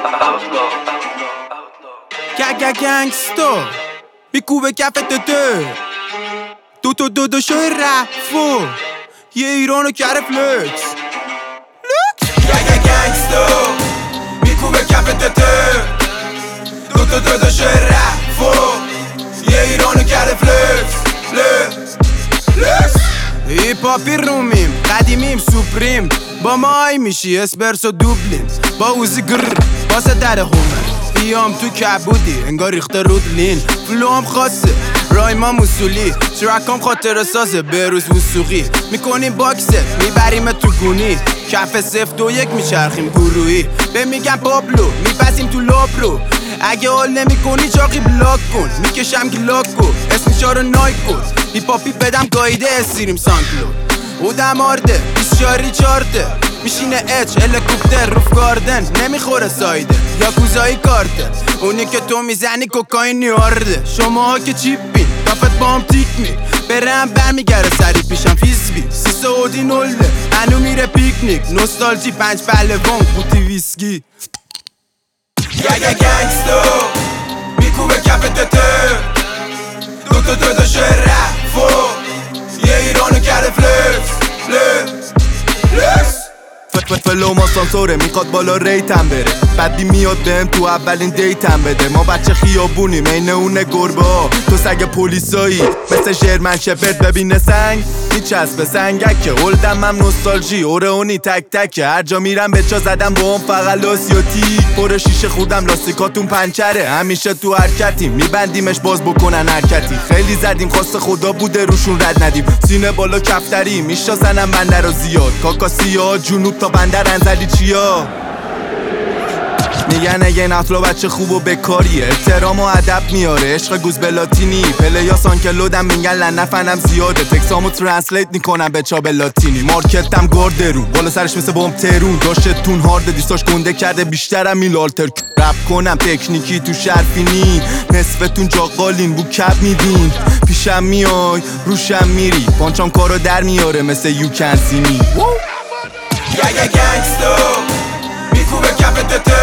گنگستا میکوبه کفت دو شوی رفو یه ایرانو کره فلکس گنگستا میکوبه کفت دو شوی رفو یه ایرانو کره فلکس هیپ هاپی رومیم قدیمیم سوپریم با مای میشی اسپرسو دوبلین با اوزی گر واسه در هومر بیام تو کبودی انگار ریخته رود لین فلوام خاصه رایما موسولی ترکام خاطر سازه بروز وسوقی میکنیم باکسه میبریم تو گونی کف 0-2-1 میچرخیم گروهی به میگم پابلو میپسیم تو لابرو اگه حال نمی کنی چاقی بلاک کن میکشم گلاکو اسم چارو نایکو هیپاپی بدم گایده استریم سانکلو بودم آرده 24 میشینه اچ هلیکوپتر روف گاردن نمیخوره سایده یا کوزایی کارته اونی که تو میزنی کوکاین نیارده شماها که چیپین کافت با هم تیکنیک برم برمیگره سری پیشم فیسبی سیسه اودی نلده هنو میره پیکنیک نوستالژی 5 پهلوان قوطی ویسکی گنگستا میکوبه کف دو شوی رفو یه ایرانو کرده فلکس فلو ما سانسوره میخواد بالا ریتم بره بعدی میاد بهم تو اولین دیتم بده ما بچه خیابونیم این اونه گربه ها تو سگ پولیسایی مثل شرمن شپرد ببینه سنگ میچسبه سنگکه هلدم هم نوستالژی اورئونی تک تکه هر جا میرم به چا زدم با هم فقط لاسیاتی پر شیشه خودم لاستیکاتون پنچره همیشه تو حرکتیم میبندیمش باز بکنن حرکتی خیلی زدیم خواست خدا بوده روشون رد ندیم سینه بالا کفتری میشناسنم بنده رو زیاد کاکاسیا جنوب تا بندر انزلی چیا میگن اگه این افلا بچه خوب و بکاریه احترام و ادب میاره عشق گوز بلاتینی پلیا سانکلودم میگن لنفنم زیاده تکسامو ترنسلیت میکنم به چا بلاتینی مارکتم گاردرون بالا سرش مثل بام ترون داشتتون هارد دیستاش گنده کرده بیشترم میلالتر رپ کنم تکنیکی تو شرفینی نصفتون جاقالین بو کب میدین پیشم میای روشم میری پانچام کارو در میاره مثل یو کن سی می گنگستا میکوبه کف